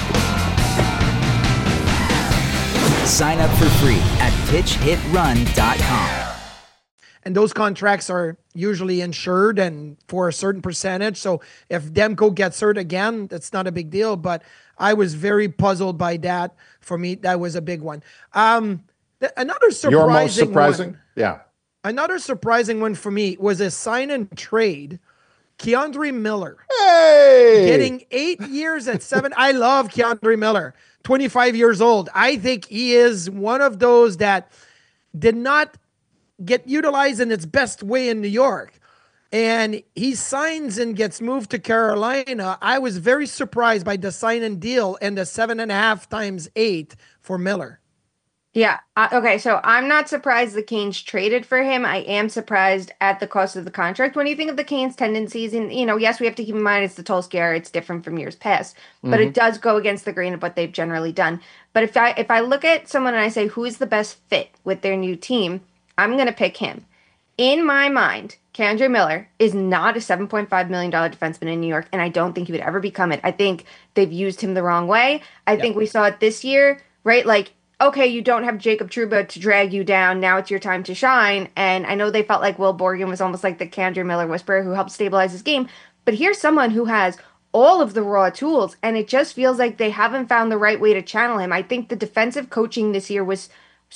Sign up for free at pitch hit run dot com. And those contracts are usually insured and for a certain percentage. So if Demko gets hurt again, that's not a big deal. But I was very puzzled by that. For me, that was a big one. Um, Another surprising Your most surprising? one, Yeah. Another surprising one for me was a sign and trade. Keandre Miller. Hey! Getting eight years at seven. I love Keandre Miller, twenty-five years old. I think he is one of those that did not get utilized in its best way in New York. And he signs and gets moved to Carolina. I was very surprised by the sign and deal and the seven and a half times eight for Miller. Yeah. Uh, okay. So I'm not surprised the Canes traded for him. I am surprised at the cost of the contract. When you think of the Canes' tendencies, and, you know, yes, we have to keep in mind it's the Tulsi era. It's different from years past, but mm-hmm. it does go against the grain of what they've generally done. But if I, if I look at someone and I say, who is the best fit with their new team, I'm going to pick him. In my mind, Keandre Miller is not a seven point five million dollars defenseman in New York, and I don't think he would ever become it. I think they've used him the wrong way. I yep. think we saw it this year, right? Like, okay, you don't have Jacob Trouba to drag you down. Now it's your time to shine. And I know they felt like Will Borgen was almost like the Keandre Miller whisperer who helped stabilize his game. But here's someone who has all of the raw tools, and it just feels like they haven't found the right way to channel him. I think the defensive coaching this year was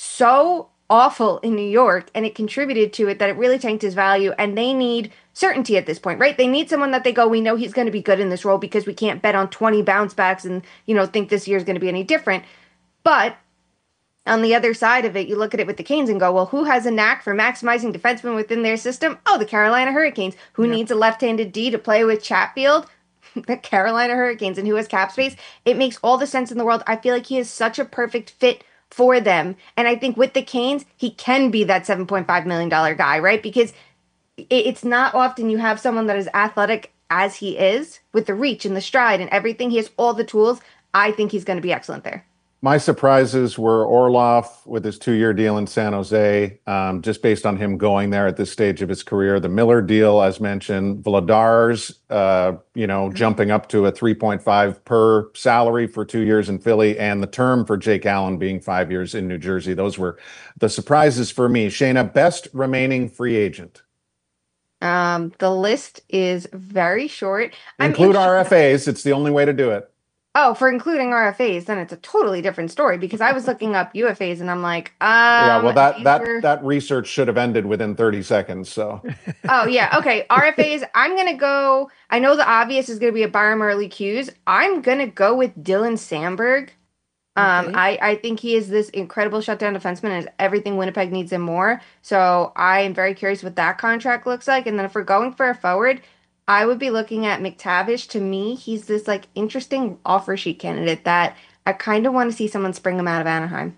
so awful in New York, and it contributed to it that it really tanked his value, and they need certainty at this point, right? They need someone that they go, we know he's going to be good in this role because we can't bet on twenty bounce backs and, you know, think this year is going to be any different. But on the other side of it, you look at it with the Canes and go, well, who has a knack for maximizing defensemen within their system? Oh, the Carolina Hurricanes. Who yeah. needs a left-handed D to play with Chatfield? The Carolina Hurricanes. And who has cap space? It makes all the sense in the world. I feel like he is such a perfect fit for them. And I think with the Canes, he can be that seven point five million dollars guy, right? Because it's not often you have someone that is athletic as he is, with the reach and the stride and everything. He has all the tools. I think he's going to be excellent there. My surprises were Orlov with his two-year deal in San Jose, um, just based on him going there at this stage of his career. The Miller deal, as mentioned, Vladar's, uh, you know, jumping up to a three point five per salary for two years in Philly, and the term for Jake Allen being five years in New Jersey. Those were the surprises for me. Shayna, best remaining free agent. Um, the list is very short. Include R F As. It's the only way to do it. Oh, for including R F As, then it's a totally different story, because I was looking up U F As and I'm like, um, yeah, well, that that were... that research should have ended within thirty seconds. So, oh yeah, okay, R F As. I'm gonna go. I know the obvious is gonna be a Byron Murley Hughes. I'm gonna go with Dylan Sandberg. Um, okay. I I think he is this incredible shutdown defenseman, and is everything Winnipeg needs him more. So I am very curious what that contract looks like. And then if we're going for a forward, I would be looking at McTavish. To me, he's this like interesting offer sheet candidate that I kind of want to see someone spring him out of Anaheim.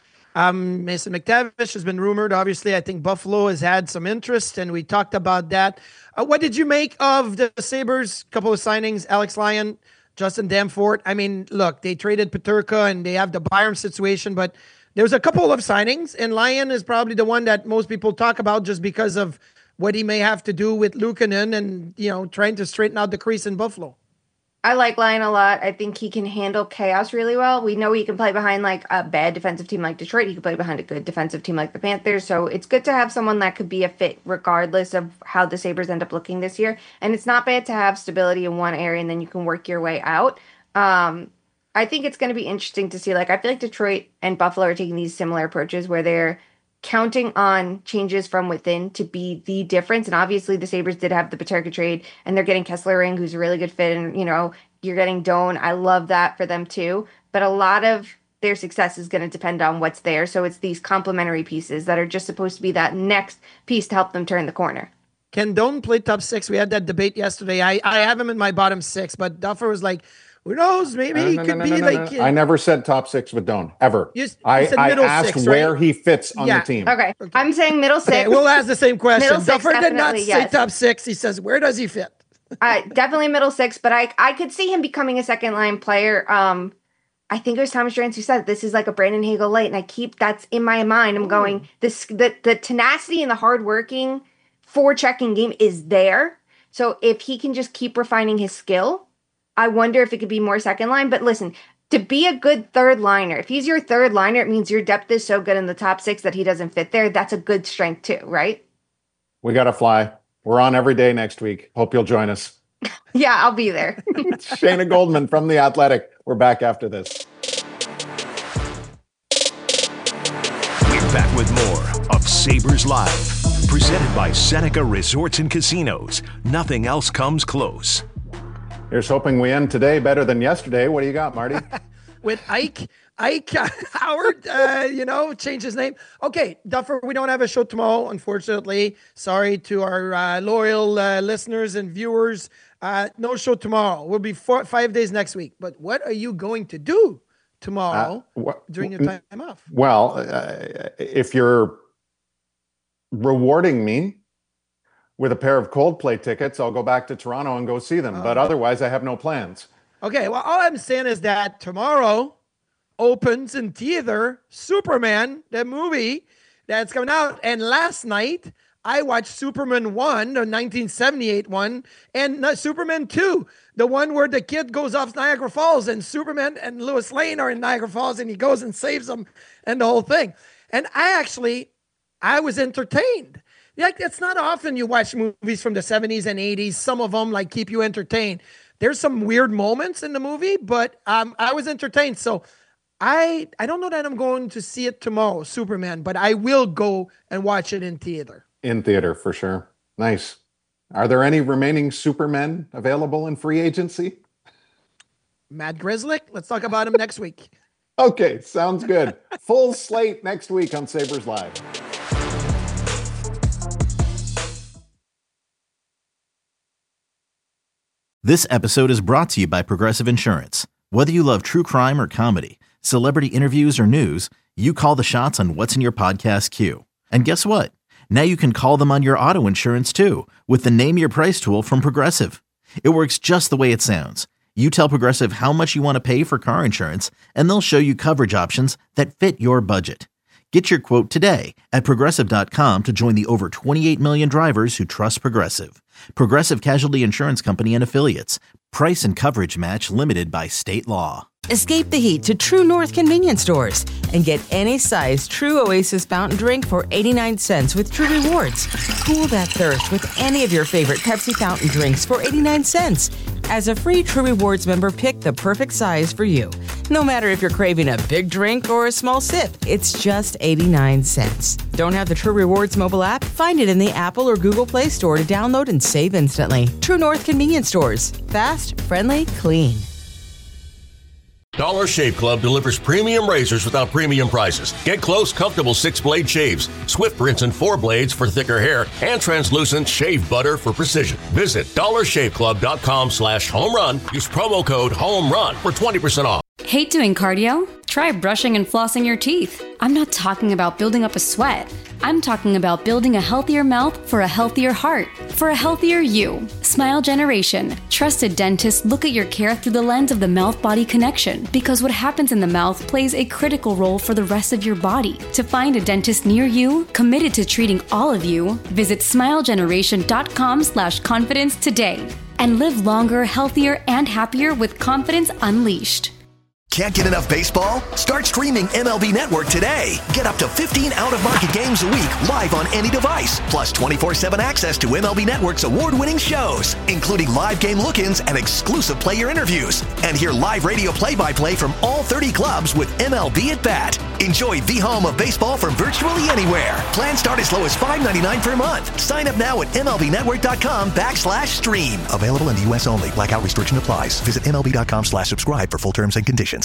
Um, Mason McTavish has been rumored. Obviously, I think Buffalo has had some interest, and we talked about that. Uh, what did you make of the Sabres? Couple of signings, Alex Lyon, Justin Danforth. I mean, look, they traded Peterka, and they have the Byram situation, but there was a couple of signings, and Lyon is probably the one that most people talk about just because of what he may have to do with Luukkonen and, you know, trying to straighten out the crease in Buffalo. I like Lyon a lot. I think he can handle chaos really well. We know he can play behind like a bad defensive team like Detroit. He can play behind a good defensive team like the Panthers. So it's good to have someone that could be a fit regardless of how the Sabres end up looking this year. And it's not bad to have stability in one area and then you can work your way out. Um, I think it's going to be interesting to see. Like, I feel like Detroit and Buffalo are taking these similar approaches where they're counting on changes from within to be the difference. And obviously the Sabres did have the Peterka trade, and they're getting Kessler Ring, who's a really good fit. And, you know, you're getting Doan. I love that for them too. But a lot of their success is going to depend on what's there. So it's these complementary pieces that are just supposed to be that next piece to help them turn the corner. Can Doan play top six? We had that debate yesterday. I, I have him in my bottom six, but Duffer was like, who knows? Maybe no, he no, could no, be no, no, like. No. I never said top six with Doan ever. You, you I, I asked six, where right? he fits on yeah. the team. Okay. okay, I'm saying middle six. Okay, we'll ask the same question. Middle Duffer six, did not yes. say top six. He says, where does he fit? uh, definitely middle six, but I I could see him becoming a second line player. Um, I think it was Thomas Drance who said this is like a Brandon Hagel light, and I keep that's in my mind. I'm Ooh. going this the the tenacity and the hardworking forechecking game is there. So if he can just keep refining his skill, I wonder if it could be more second line. But listen, to be a good third liner, if he's your third liner, it means your depth is so good in the top six that he doesn't fit there. That's a good strength too, right? We got to fly. We're on every day next week. Hope you'll join us. Yeah, I'll be there. Shayna Goldman from The Athletic. We're back after this. with more of Sabres Live. Presented by Seneca Resorts and Casinos. Nothing else comes close. Here's hoping we end today better than yesterday. What do you got, Marty? With Ike, Ike uh, Howard, uh, you know, change his name. Okay, Duffer, we don't have a show tomorrow, unfortunately. Sorry to our uh, loyal uh, listeners and viewers. Uh, no show tomorrow. We'll be four, five days next week. But what are you going to do tomorrow uh, wh- during your time off? Well, uh, if you're rewarding me with a pair of Coldplay tickets, I'll go back to Toronto and go see them. Oh. But otherwise, I have no plans. Okay, well, all I'm saying is that tomorrow opens in theater Superman, the movie that's coming out. And last night, I watched Superman one, the nineteen seventy-eight one, and uh, Superman two, the one where the kid goes off Niagara Falls, and Superman and Lois Lane are in Niagara Falls, and he goes and saves them, and the whole thing. And I actually, I was entertained. Like, it's not often you watch movies from the seventies and eighties. Some of them, like, keep you entertained. There's some weird moments in the movie, but um, I was entertained. So I I don't know that I'm going to see it tomorrow, Superman, but I will go and watch it in theater. In theater, for sure. Nice. Are there any remaining Supermen available in free agency? Matt Grzelcyk, let's talk about him next week. Okay, sounds good. Full slate next week on Sabres Live. This episode is brought to you by Progressive Insurance. Whether you love true crime or comedy, celebrity interviews or news, you call the shots on what's in your podcast queue. And guess what? Now you can call them on your auto insurance too with the Name Your Price tool from Progressive. It works just the way it sounds. You tell Progressive how much you want to pay for car insurance, and they'll show you coverage options that fit your budget. Get your quote today at Progressive dot com to join the over twenty-eight million drivers who trust Progressive. Progressive Casualty Insurance Company and Affiliates. Price and coverage match limited by state law. Escape the heat to True North convenience stores and get any size True Oasis fountain drink for eighty-nine cents with True Rewards. Cool that thirst with any of your favorite Pepsi fountain drinks for eighty-nine cents. As a free True Rewards member, pick the perfect size for you. No matter if you're craving a big drink or a small sip, it's just eighty-nine cents. Don't have the True Rewards mobile app? Find it in the Apple or Google Play Store to download and save instantly. True North convenience stores. Fast, friendly, clean. Dollar Shave Club delivers premium razors without premium prices. Get close, comfortable six-blade shaves, swift rinse and four blades for thicker hair, and translucent shave butter for precision. Visit dollar shave club dot com slash home run. Use promo code HOMERUN for twenty percent off. Hate doing cardio? Try brushing and flossing your teeth. I'm not talking about building up a sweat. I'm talking about building a healthier mouth for a healthier heart, for a healthier you. Smile Generation. Trusted dentists look at your care through the lens of the mouth-body connection, because what happens in the mouth plays a critical role for the rest of your body. To find a dentist near you, committed to treating all of you, visit smile generation dot com slash confidence today. And live longer, healthier, and happier with confidence unleashed. Can't get enough baseball? Start streaming M L B Network today. Get up to fifteen out-of-market games a week live on any device, plus twenty-four seven access to M L B Network's award-winning shows, including live game look-ins and exclusive player interviews. And hear live radio play-by-play from all thirty clubs with M L B at Bat. Enjoy the home of baseball from virtually anywhere. Plans start as low as five ninety-nine per month. Sign up now at M L B network dot com backslash stream. Available in the U S only. Blackout restriction applies. Visit M L B dot com slash subscribe for full terms and conditions.